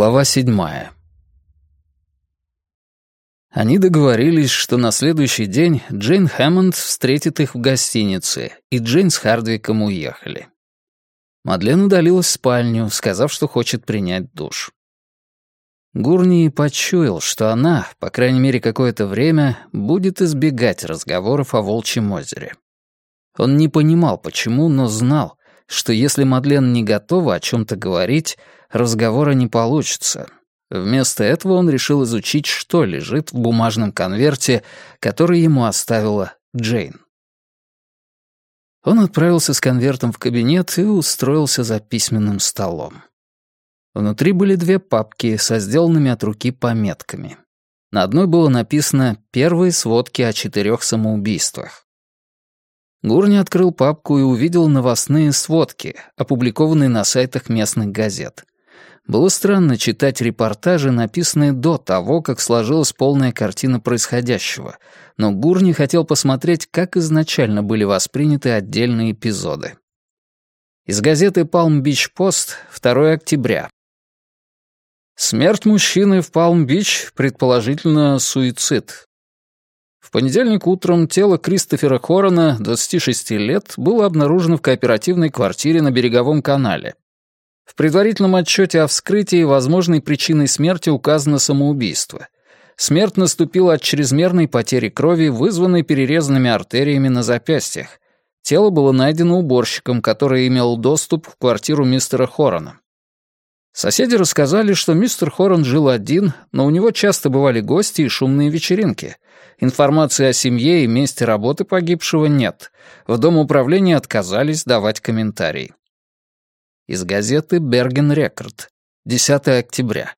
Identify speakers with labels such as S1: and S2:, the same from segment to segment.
S1: Глава 7. Они договорились, что на следующий день Джейн Хэммонд встретит их в гостинице, и Джейн с Хардвиком уехали. Мадлен удалилась в спальню, сказав, что хочет принять душ. Гурни почуял, что она, по крайней мере какое-то время, будет избегать разговоров о Волчьем озере. Он не понимал, почему, но знал, что если Мадлен не готова о чем-то говорить, разговора не получится. Вместо этого он решил изучить, что лежит в бумажном конверте, который ему оставила Джейн. Он отправился с конвертом в кабинет и устроился за письменным столом. Внутри были две папки со сделанными от руки пометками. На одной было написано «Первые сводки о 4 самоубийствах». Гурни открыл папку и увидел новостные сводки, опубликованные на сайтах местных газет. Было странно читать репортажи, написанные до того, как сложилась полная картина происходящего, но Гурни хотел посмотреть, как изначально были восприняты отдельные эпизоды. Из газеты Palm Beach Post, 2 октября. Смерть мужчины в Палм-Бич, предположительно суицид. В понедельник утром тело Кристофера Хоррена, 26 лет, было обнаружено в кооперативной квартире на Береговом канале. В предварительном отчете о вскрытии возможной причиной смерти указано самоубийство. Смерть наступила от чрезмерной потери крови, вызванной перерезанными артериями на запястьях. Тело было найдено уборщиком, который имел доступ в квартиру мистера Хоррена. Соседи рассказали, что мистер Хоррен жил один, но у него часто бывали гости и шумные вечеринки. Информации о семье и месте работы погибшего нет. В Дом управления отказались давать комментарии. Из газеты «Берген Рекорд», 10 октября.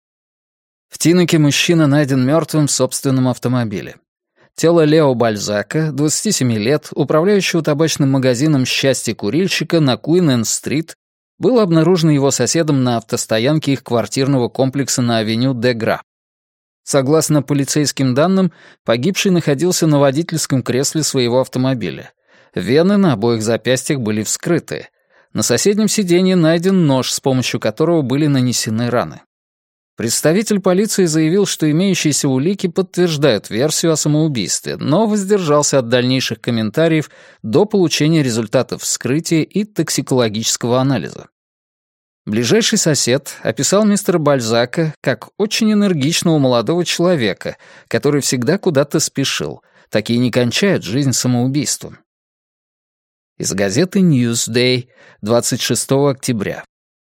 S1: В Тинеке мужчина найден мертвым в собственном автомобиле. Тело Лео Бальзака, 27 лет, управляющего табачным магазином «Счастье курильщика» на Куин-Энн-стрит, было обнаружено его соседом на автостоянке их квартирного комплекса на авеню де Гра. Согласно полицейским данным, погибший находился на водительском кресле своего автомобиля. Вены на обоих запястьях были вскрыты. На соседнем сиденье найден нож, с помощью которого были нанесены раны. Представитель полиции заявил, что имеющиеся улики подтверждают версию о самоубийстве, но воздержался от дальнейших комментариев до получения результатов вскрытия и токсикологического анализа. Ближайший сосед описал мистера Бальзака как очень энергичного молодого человека, который всегда куда-то спешил. Такие не кончают жизнь самоубийством. Из газеты Newsday, 26 октября.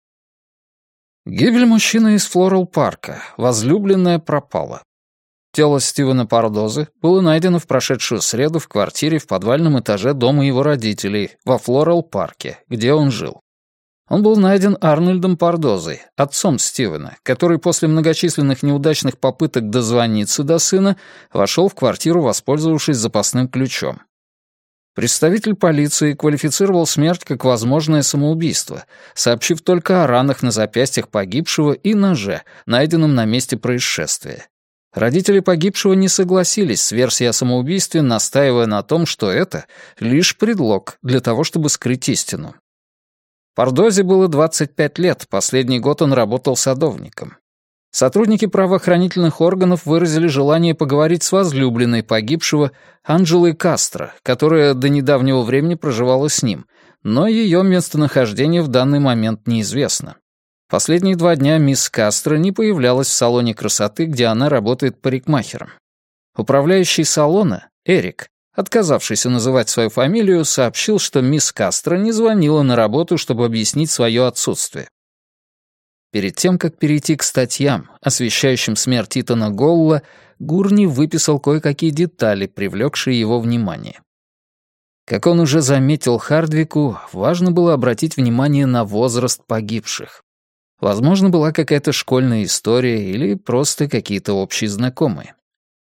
S1: Гибель мужчины из Флорал-парка. Возлюбленная пропала. Тело Стивена Пардозы было найдено в прошедшую среду в квартире в подвальном этаже дома его родителей во Флорал-парке, где он жил. Он был найден Арнольдом Пардозой, отцом Стивена, который после многочисленных неудачных попыток дозвониться до сына вошел в квартиру, воспользовавшись запасным ключом. Представитель полиции квалифицировал смерть как возможное самоубийство, сообщив только о ранах на запястьях погибшего и ноже, найденном на месте происшествия. Родители погибшего не согласились с версией о самоубийстве, настаивая на том, что это лишь предлог для того, чтобы скрыть истину. Пардозе было 25 лет, последний год он работал садовником. Сотрудники правоохранительных органов выразили желание поговорить с возлюбленной погибшего Анджелой Кастро, которая до недавнего времени проживала с ним, но ее местонахождение в данный момент неизвестно. Последние 2 дня мисс Кастро не появлялась в салоне красоты, где она работает парикмахером. Управляющий салона, Эрик, отказавшийся называть свою фамилию, сообщил, что мисс Кастро не звонила на работу, чтобы объяснить свое отсутствие. Перед тем, как перейти к статьям, освещающим смерть Итана Голла, Гурни выписал кое-какие детали, привлекшие его внимание. Как он уже заметил Хардвику, важно было обратить внимание на возраст погибших. Возможно, была какая-то школьная история или просто какие-то общие знакомые.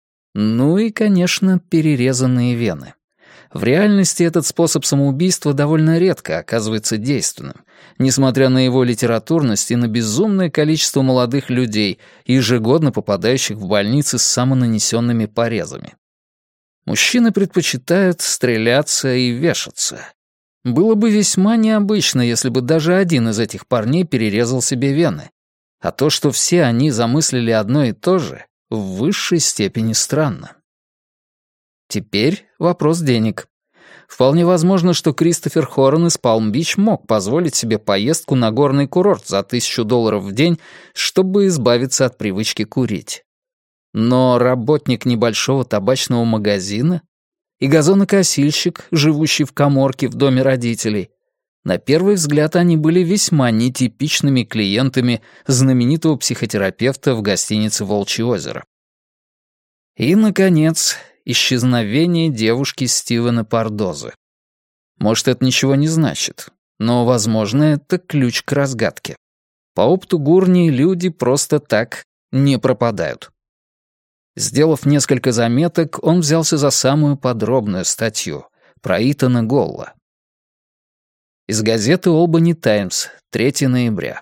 S1: Ну и, конечно, перерезанные вены. В реальности этот способ самоубийства довольно редко оказывается действенным, несмотря на его литературность и на безумное количество молодых людей, ежегодно попадающих в больницы с самонанесенными порезами. Мужчины предпочитают стреляться и вешаться. Было бы весьма необычно, если бы даже один из этих парней перерезал себе вены. А то, что все они замыслили одно и то же, в высшей степени странно. Теперь вопрос денег. Вполне возможно, что Кристофер Хорн из Палм-Бич мог позволить себе поездку на горный курорт за $1000 в день, чтобы избавиться от привычки курить. Но работник небольшого табачного магазина и газонокосильщик, живущий в каморке в доме родителей, на первый взгляд они были весьма нетипичными клиентами знаменитого психотерапевта в гостинице «Волчье озеро». И, наконец, исчезновение девушки Стивена Пардозы. Может, это ничего не значит, но, возможно, это ключ к разгадке. По опыту Гурни люди просто так не пропадают. Сделав несколько заметок, он взялся за самую подробную статью про Итана Голла. Из газеты «Олбани Таймс», 3 ноября.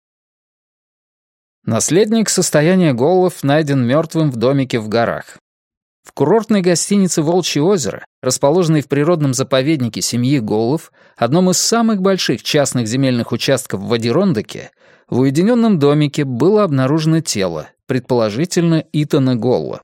S1: Наследник состояния Голлов найден мертвым в домике в горах. В курортной гостинице «Волчье озеро», расположенной в природном заповеднике семьи Голлов, одном из самых больших частных земельных участков в Адирондоке, в уединенном домике было обнаружено тело, предположительно Итана Голла.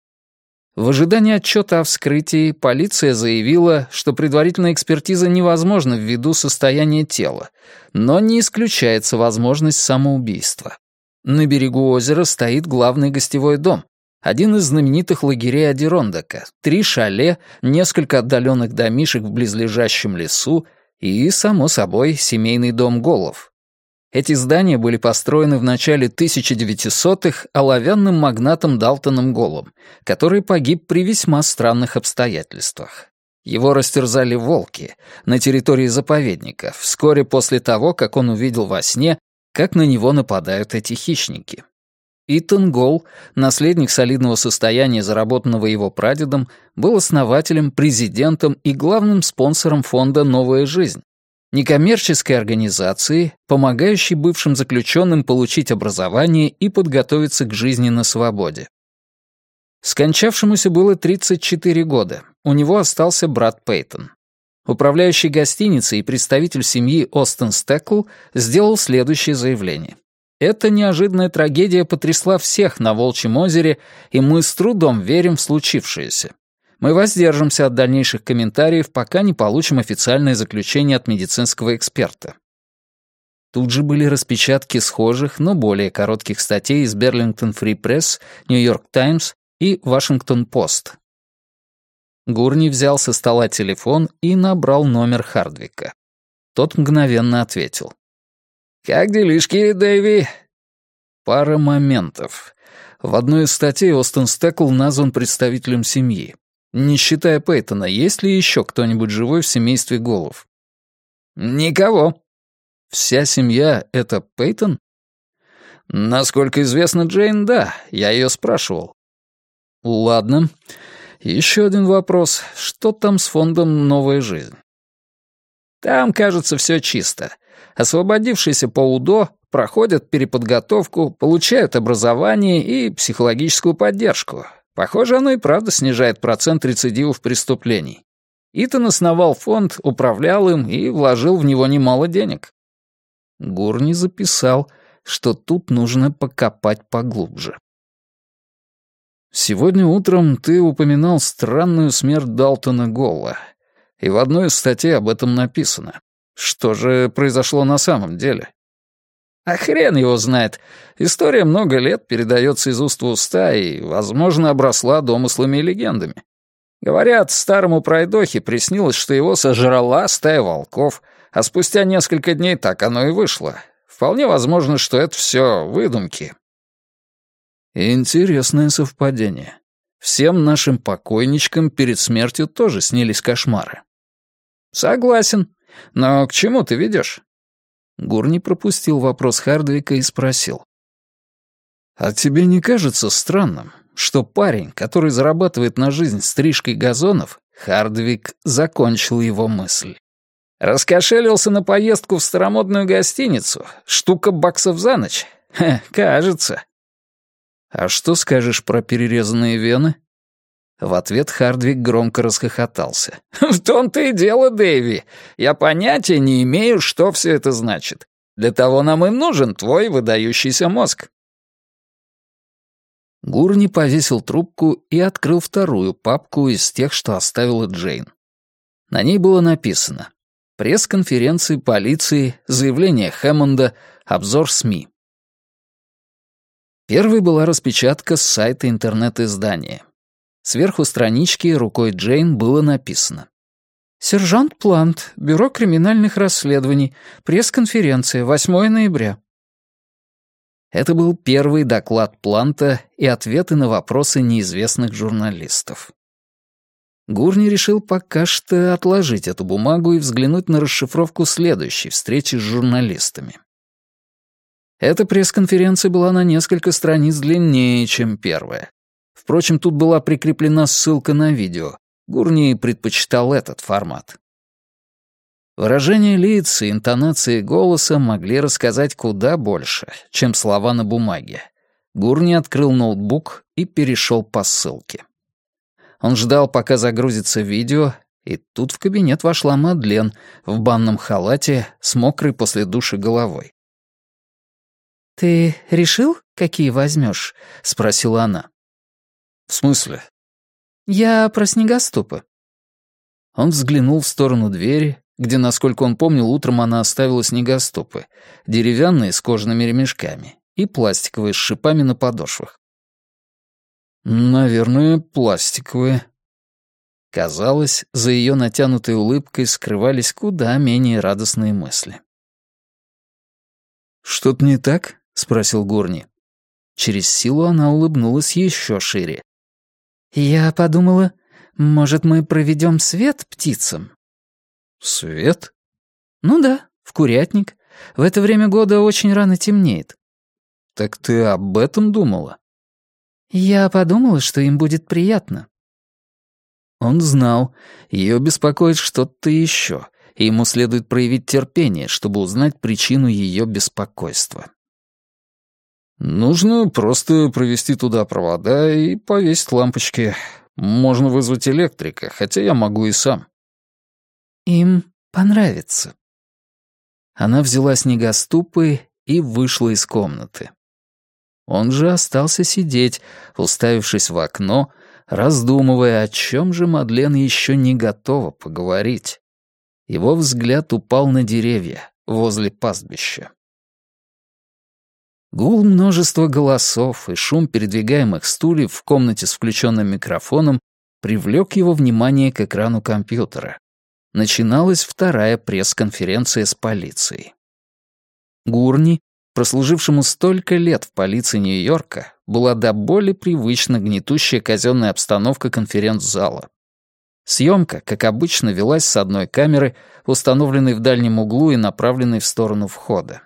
S1: В ожидании отчета о вскрытии полиция заявила, что предварительная экспертиза невозможна ввиду состояния тела, но не исключается возможность самоубийства. На берегу озера стоит главный гостевой дом, один из знаменитых лагерей Адирондока, 3 шале, несколько отдаленных домишек в близлежащем лесу и, само собой, семейный дом Голлов. Эти здания были построены в начале 1900-х оловянным магнатом Далтоном Голлом, который погиб при весьма странных обстоятельствах. Его растерзали волки на территории заповедника вскоре после того, как он увидел во сне, как на него нападают эти хищники. Итан Голл, наследник солидного состояния, заработанного его прадедом, был основателем, президентом и главным спонсором фонда «Новая жизнь», некоммерческой организации, помогающей бывшим заключенным получить образование и подготовиться к жизни на свободе. Скончавшемуся было 34 года, у него остался брат Пейтон. Управляющий гостиницей и представитель семьи Остен Стекл сделал следующее заявление. «Эта неожиданная трагедия потрясла всех на Волчьем озере, и мы с трудом верим в случившееся. Мы воздержимся от дальнейших комментариев, пока не получим официальное заключение от медицинского эксперта». Тут же были распечатки схожих, но более коротких статей из Берлингтон Фри Пресс, Нью-Йорк Таймс и Вашингтон Пост. Гурни взял со стола телефон и набрал номер Хардвика. Тот мгновенно ответил. «Как делишки, Дэйви?» Пара моментов. В одной из статей Остен Стекл назван представителем семьи. Не считая Пейтона, есть ли еще кто-нибудь живой в семействе Голлов? «Никого». «Вся семья — это Пейтон?» «Насколько известно Джейн, да. Я ее спрашивал». «Ладно. Еще один вопрос. Что там с фондом «Новая жизнь»?» «Там, кажется, все чисто. Освободившиеся по УДО проходят переподготовку, получают образование и психологическую поддержку. Похоже, оно и правда снижает процент рецидивов преступлений. Итан основал фонд, управлял им и вложил в него немало денег». Гурни записал, что тут нужно покопать поглубже. «Сегодня утром ты упоминал странную смерть Далтона Голла, и в одной из статей об этом написано. Что же произошло на самом деле?» «А хрен его знает. История много лет передается из уст в уста и, возможно, обросла домыслами и легендами. Говорят, старому пройдохе приснилось, что его сожрала стая волков, а спустя несколько дней так оно и вышло. Вполне возможно, что это все выдумки». «Интересное совпадение. Всем нашим покойничкам перед смертью тоже снились кошмары». «Согласен. Но к чему ты ведешь?» Гурни пропустил вопрос Хардвика и спросил. «А тебе не кажется странным, что парень, который зарабатывает на жизнь стрижкой газонов, Хардвик закончил его мысль, раскошелился на поездку в старомодную гостиницу? Штука баксов за ночь? Кажется». «А что скажешь про перерезанные вены?» В ответ Хардвик громко расхохотался. «В том-то и дело, Дэйви. Я понятия не имею, что все это значит. Для того нам и нужен твой выдающийся мозг». Гурни повесил трубку и открыл вторую папку из тех, что оставила Джейн. На ней было написано: пресс-конференции полиции, заявление Хэммонда, обзор СМИ. Первой была распечатка с сайта интернет-издания. Сверху странички рукой Джейн было написано: «Сержант Плант, Бюро криминальных расследований, пресс-конференция, 8 ноября». Это был первый доклад Планта и ответы на вопросы неизвестных журналистов. Гурни решил пока что отложить эту бумагу и взглянуть на расшифровку следующей встречи с журналистами. Эта пресс-конференция была на несколько страниц длиннее, чем первая. Впрочем, тут была прикреплена ссылка на видео. Гурни предпочитал этот формат. Выражения лиц и интонации голоса могли рассказать куда больше, чем слова на бумаге. Гурни открыл ноутбук и перешел по ссылке. Он ждал, пока загрузится видео, и тут в кабинет вошла Мадлен в банном халате с мокрой после душа головой. «Ты решил, какие возьмешь?» — спросила она. «В смысле?» «Я про снегоступы». Он взглянул в сторону двери, где, насколько он помнил, утром она оставила снегоступы, деревянные с кожаными ремешками и пластиковые с шипами на подошвах. «Наверное, пластиковые». Казалось, за ее натянутой улыбкой скрывались куда менее радостные мысли. «Что-то не так?» — спросил Гурни. Через силу она улыбнулась еще шире. «Я подумала, может, мы проведем свет птицам?» «Свет?» «Ну да, в курятник. В это время года очень рано темнеет». «Так ты об этом думала?» «Я подумала, что им будет приятно». Он знал, ее беспокоит что-то еще, и ему следует проявить терпение, чтобы узнать причину ее беспокойства. «Нужно просто провести туда провода и повесить лампочки. Можно вызвать электрика, хотя я могу и сам». «Им понравится». Она взяла снегоступы и вышла из комнаты. Он же остался сидеть, уставившись в окно, раздумывая, о чем же Мадлен еще не готова поговорить. Его взгляд упал на деревья возле пастбища. Гул множества голосов и шум передвигаемых стульев в комнате с включенным микрофоном привлек его внимание к экрану компьютера. Начиналась вторая пресс-конференция с полицией. Гурни, прослужившему столько лет в полиции Нью-Йорка, была до боли привычна гнетущая казенная обстановка конференц-зала. Съемка, как обычно, велась с одной камеры, установленной в дальнем углу и направленной в сторону входа.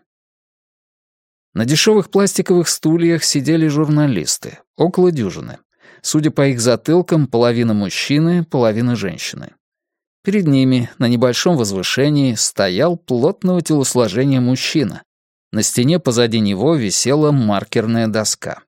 S1: На дешевых пластиковых стульях сидели журналисты, около дюжины. Судя по их затылкам, половина мужчины, половина женщины. Перед ними, на небольшом возвышении, стоял плотного телосложения мужчина. На стене позади него висела маркерная доска.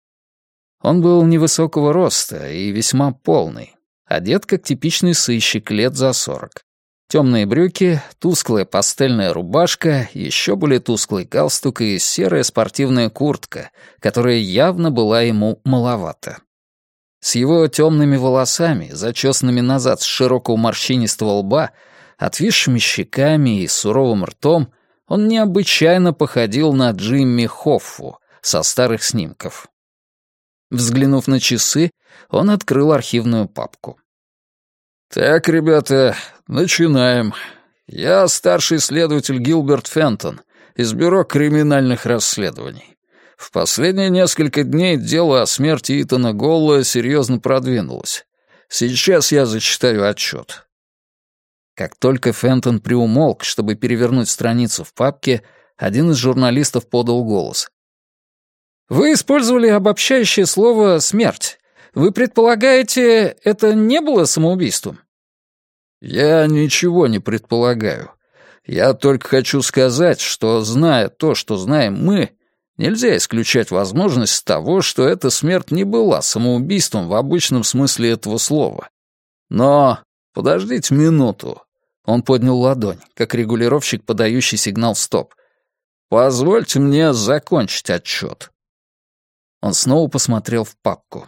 S1: Он был невысокого роста и весьма полный, одет как типичный сыщик лет за 40. Темные брюки, тусклая пастельная рубашка, еще более тусклый галстук и серая спортивная куртка, которая явно была ему маловата. С его темными волосами, зачесанными назад с широкого морщинистого лба, отвисшими щеками и суровым ртом, он необычайно походил на Джимми Хоффу со старых снимков. Взглянув на часы, он открыл архивную папку. «Так, ребята, начинаем. Я старший следователь Гилберт Фентон из Бюро криминальных расследований. В последние несколько дней дело о смерти Итана Голла серьезно продвинулось. Сейчас я зачитаю отчет». Как только Фентон приумолк, чтобы перевернуть страницу в папке, один из журналистов подал голос. «Вы использовали обобщающее слово «смерть». Вы предполагаете, это не было самоубийством?» «Я ничего не предполагаю. Я только хочу сказать, что, зная то, что знаем мы, нельзя исключать возможность того, что эта смерть не была самоубийством в обычном смысле этого слова. Но подождите минуту». Он поднял ладонь, как регулировщик, подающий сигнал «стоп».
S2: Позвольте мне закончить отчет». Он снова посмотрел в папку.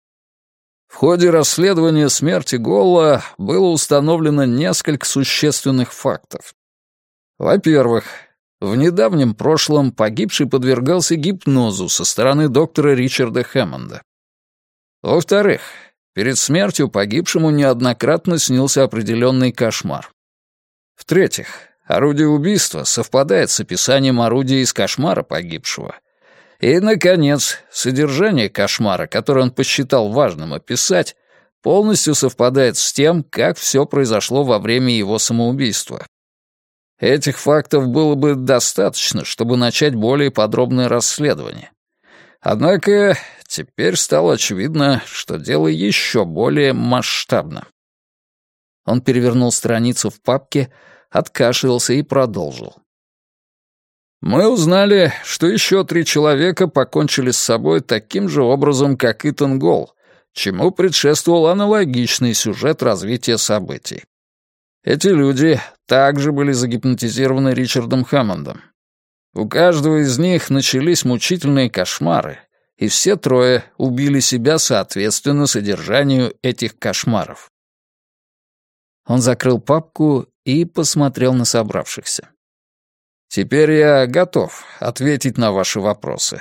S2: В ходе расследования смерти Голла было установлено несколько существенных фактов. Во-первых, в недавнем прошлом погибший подвергался гипнозу со стороны доктора Ричарда Хэммонда. Во-вторых, перед смертью погибшему неоднократно снился определенный кошмар. В-третьих, орудие убийства совпадает с описанием орудия из кошмара погибшего. И, наконец, содержание кошмара, которое он посчитал важным описать, полностью совпадает с тем, как все произошло во время его самоубийства. Этих фактов было бы достаточно, чтобы начать более подробное расследование. Однако теперь стало очевидно, что дело еще более масштабно. Он перевернул страницу в папке, откашлялся и продолжил. Мы узнали, что еще 3 человека покончили с собой таким же образом, как Итан Голл, чему предшествовал аналогичный сюжет развития событий. Эти люди также были загипнотизированы Ричардом Хэммондом. У каждого из них начались мучительные кошмары, и все 3 убили себя соответственно содержанию этих кошмаров. Он закрыл папку и посмотрел на собравшихся. Теперь я готов ответить на ваши вопросы.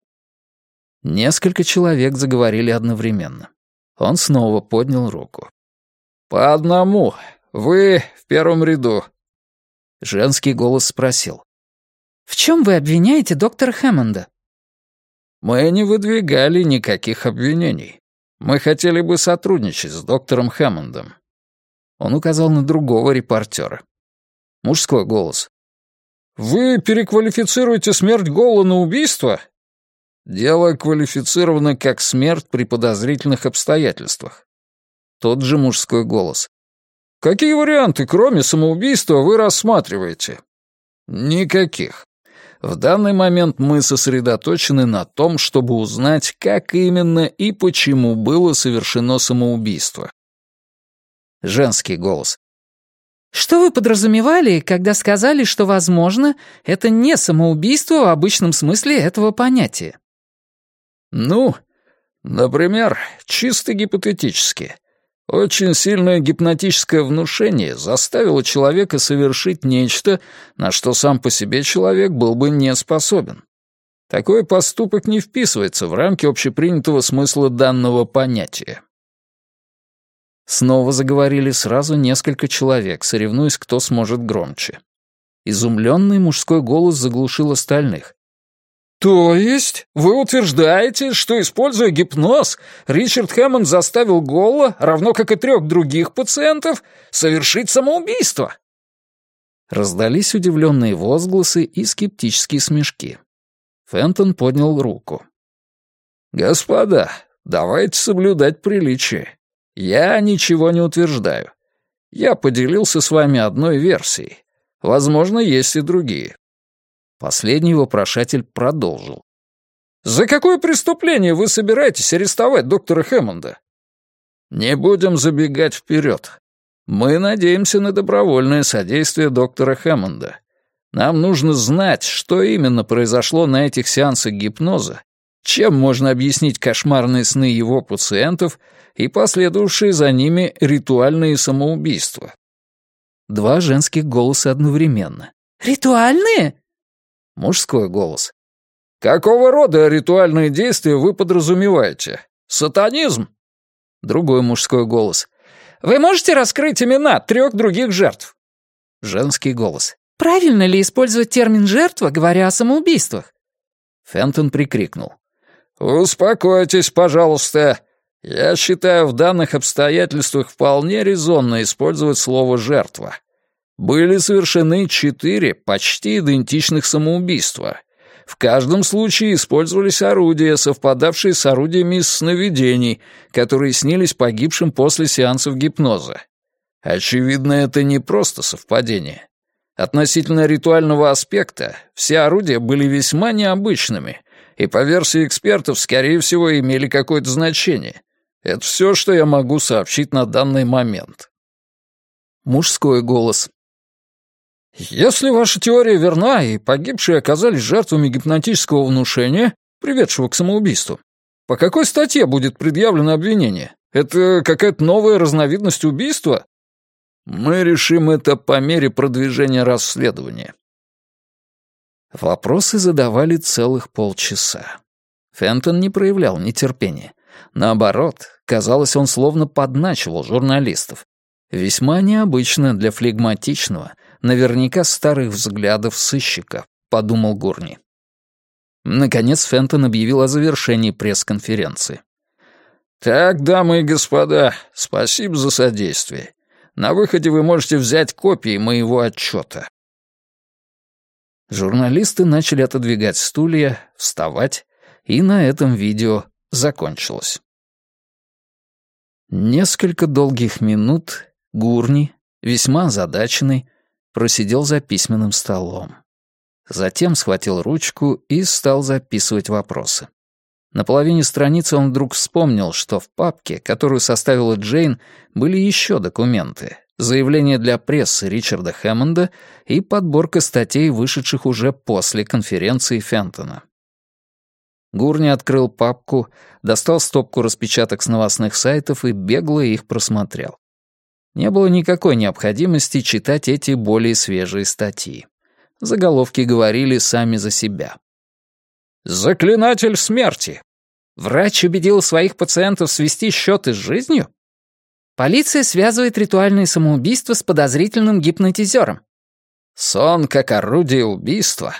S2: Несколько человек заговорили одновременно. Он снова поднял руку. По одному. Вы в первом ряду. Женский голос спросил.
S3: В чем вы обвиняете доктора Хэммонда?
S2: Мы не выдвигали никаких обвинений. Мы хотели бы сотрудничать с доктором Хэммондом. Он указал на другого репортера. Мужской голос. «Вы переквалифицируете смерть Голла на убийство?» «Дело квалифицировано как смерть при подозрительных обстоятельствах». Тот же мужской голос. «Какие варианты, кроме самоубийства, вы рассматриваете?» «Никаких. В данный момент мы сосредоточены на том, чтобы узнать, как именно и почему было совершено самоубийство». Женский голос.
S3: Что вы подразумевали, когда сказали, что, возможно, это не самоубийство в обычном смысле этого понятия?
S2: Ну, например, чисто гипотетически. Очень сильное гипнотическое внушение заставило человека совершить нечто, на что сам по себе человек был бы не способен. Такой поступок не вписывается в рамки общепринятого смысла данного понятия. Снова заговорили сразу несколько человек, соревнуясь, кто сможет громче. Изумленный мужской голос заглушил остальных. «То есть вы утверждаете, что, используя гипноз, Ричард Хэммонд заставил Голла, равно как и 3 других пациентов, совершить самоубийство?» Раздались удивленные возгласы и скептические смешки. Фентон поднял руку. «Господа, давайте соблюдать приличие. Я ничего не утверждаю. Я поделился с вами одной версией. Возможно, есть и другие». Последний вопрошатель продолжил. «За какое преступление вы собираетесь арестовать доктора Хэммонда?» «Не будем забегать вперед. Мы надеемся на добровольное содействие доктора Хэммонда. Нам нужно знать, что именно произошло на этих сеансах гипноза, чем можно объяснить кошмарные сны его пациентов и последовавшие за ними ритуальные самоубийства». 2 женских голоса одновременно.
S3: «Ритуальные?»
S2: Мужской голос. «Какого рода ритуальные действия вы подразумеваете? Сатанизм?» Другой мужской голос. «Вы можете раскрыть имена 3 других жертв?» Женский голос.
S3: «Правильно ли использовать термин «жертва», говоря о самоубийствах?»
S2: Фентон прикрикнул. «Успокойтесь, пожалуйста. Я считаю, в данных обстоятельствах вполне резонно использовать слово «жертва». Были совершены 4 почти идентичных самоубийства. В каждом случае использовались орудия, совпадавшие с орудиями из сновидений, которые снились погибшим после сеансов гипноза. Очевидно, это не просто совпадение. Относительно ритуального аспекта, все орудия были весьма необычными, и, по версии экспертов, скорее всего, имели какое-то значение. Это все, что я могу сообщить на данный момент». Мужской голос. Если ваша теория верна, и погибшие оказались жертвами гипнотического внушения, приведшего к самоубийству, по какой статье будет предъявлено обвинение? Это какая-то новая разновидность убийства? Мы решим это по мере продвижения расследования. Вопросы задавали целых полчаса. Фентон не проявлял нетерпения. Наоборот, казалось, он словно подначивал журналистов. Весьма необычно для флегматичного, наверняка старых взглядов сыщика, подумал Гурни. Наконец Фентон объявил о завершении пресс-конференции. «Так, дамы и господа, спасибо за содействие. На выходе вы можете взять копии моего отчета». Журналисты начали отодвигать стулья, вставать, и на этом видео закончилось. Несколько долгих минут Гурни, весьма озадаченный, просидел за письменным столом. Затем схватил ручку и стал записывать вопросы. На половине страницы он вдруг вспомнил, что в папке, которую составила Джейн, были еще документы, заявление для прессы Ричарда Хэммонда и подборка статей, вышедших уже после конференции Фентона. Гурни открыл папку, достал стопку распечаток с новостных сайтов и бегло их просмотрел. Не было никакой необходимости читать эти более свежие статьи. Заголовки говорили сами за себя. «Заклинатель смерти! Врач убедил своих пациентов свести счеты с жизнью?»
S3: «Полиция связывает ритуальные самоубийства с подозрительным гипнотизером».
S2: «Сон как орудие убийства».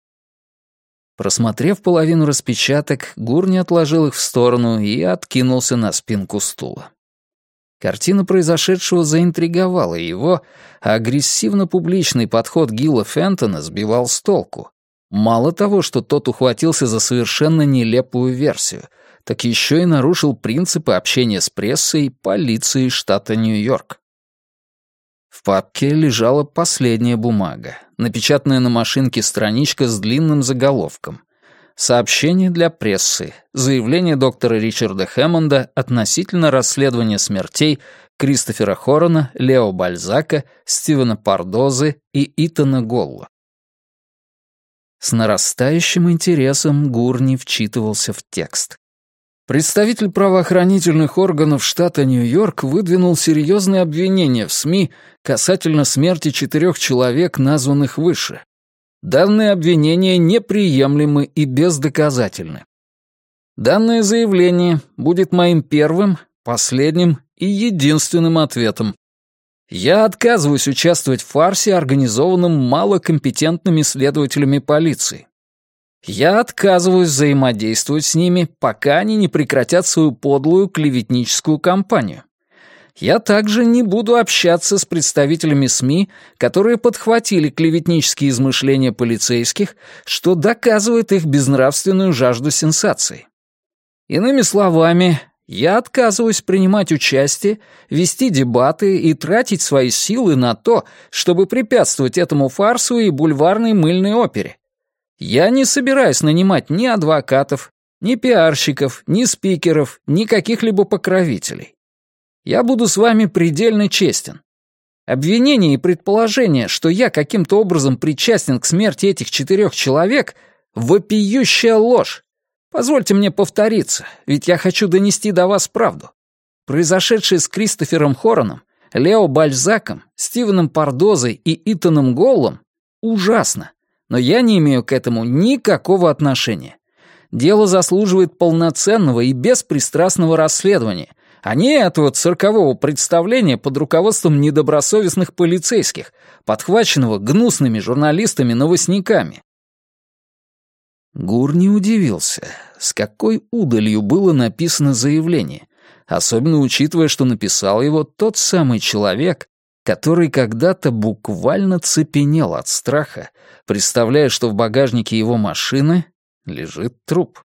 S1: Просмотрев половину распечаток, Гурни отложил их в сторону и откинулся на спинку стула. Картина произошедшего заинтриговала его, а агрессивно-публичный подход Гилла Фентона сбивал с толку. Мало того, что тот ухватился за совершенно нелепую версию, так еще и нарушил принципы общения с прессой и полицией штата Нью-Йорк. В папке лежала последняя бумага, напечатанная на машинке страничка с длинным заголовком. Сообщение для прессы. Заявление доктора Ричарда Хэммонда относительно расследования смертей Кристофера Хорона, Лео Бальзака, Стивена Пардозы и Итана Голла. С нарастающим интересом Гурни вчитывался в текст. Представитель правоохранительных органов штата Нью-Йорк выдвинул серьезные обвинения в СМИ касательно смерти 4 человек, названных выше. Данные обвинения неприемлемы и бездоказательны. Данное заявление будет моим первым, последним и единственным ответом. Я отказываюсь участвовать в фарсе, организованном малокомпетентными следователями полиции. Я отказываюсь взаимодействовать с ними, пока они не прекратят свою подлую клеветническую кампанию. Я также не буду общаться с представителями СМИ, которые подхватили клеветнические измышления полицейских, что доказывает их безнравственную жажду сенсаций. Иными словами, я отказываюсь принимать участие, вести дебаты и тратить свои силы на то, чтобы препятствовать этому фарсу и бульварной мыльной опере. Я не собираюсь нанимать ни адвокатов, ни пиарщиков, ни спикеров, ни каких-либо покровителей. Я буду с вами предельно честен. Обвинения и предположения, что я каким-то образом причастен к смерти этих 4 человек — вопиющая ложь. Позвольте мне повториться, ведь я хочу донести до вас правду. Произошедшее с Кристофером Хороном, Лео Бальзаком, Стивеном Пардозой и Итаном Голлом ужасно, но я не имею к этому никакого отношения. Дело заслуживает полноценного и беспристрастного расследования, а не этого циркового представления под руководством недобросовестных полицейских, подхваченного гнусными журналистами-новостниками. Гурни удивился, с какой удалью было написано заявление, особенно учитывая, что написал его тот самый человек, который когда-то буквально цепенел от страха, представляя, что в багажнике его машины лежит труп.